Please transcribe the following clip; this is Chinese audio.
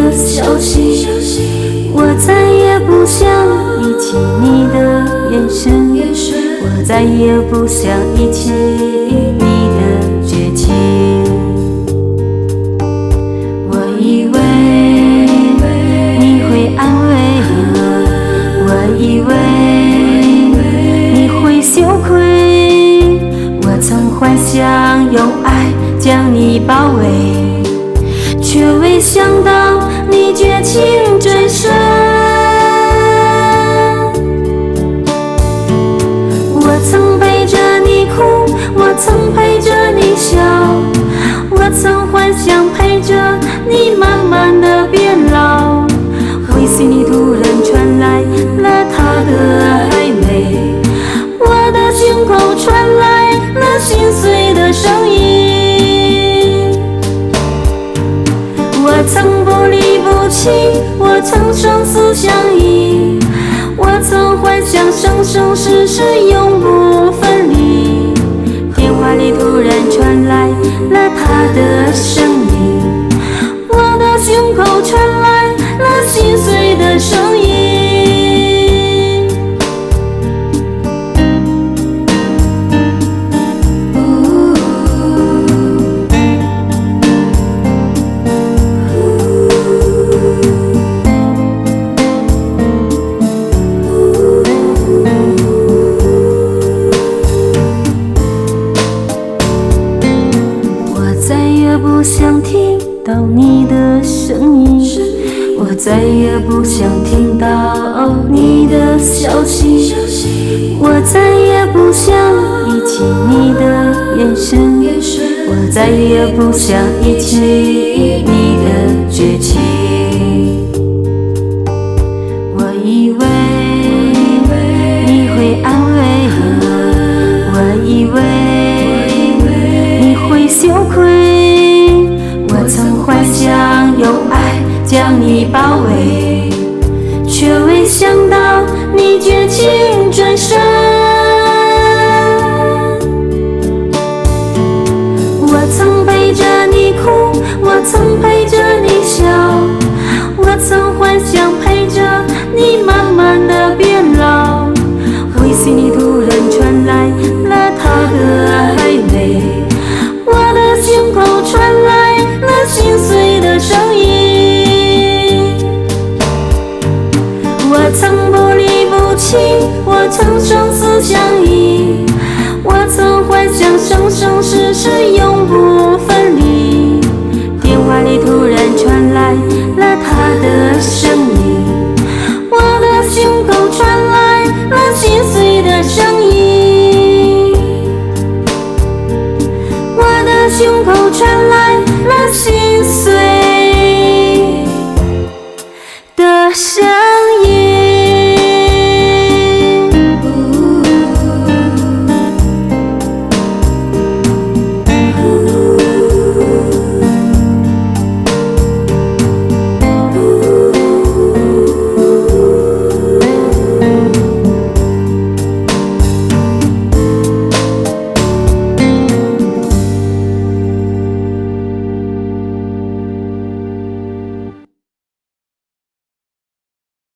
的消息，我再也不想忆起你的眼神，我再也不想忆起你的绝情。我以为你会安慰我，我以为你会羞愧，我曾幻想用爱将你包围，却未想到你绝情转身。我曾陪着你哭，我曾陪着你笑，我曾幻想陪着你慢慢的变老。回心里突然传来了他的暧昧，我的胸口传来了心碎的声音。我曾不离不弃，我曾生死相依，我曾幻想生生世世永不分离。电话里突然传来了他的声音，我的胸口传来了心碎的声音。不想听到你的声音，我再也不想听到你的消息，我再也不想忆起你的眼神，我再也不想忆起你的绝情。我以为你会安慰我，我以为你会羞愧，我曾幻想用爱将你包围，却未想到你绝情转身。我曾陪着你哭，我曾陪着你笑，我曾幻想陪着你慢慢的变老。回心里突然传来了他的暧昧，我的胸口传来了心碎的声音。我曾不离不弃，我曾生死相依，我曾幻想生生世世永不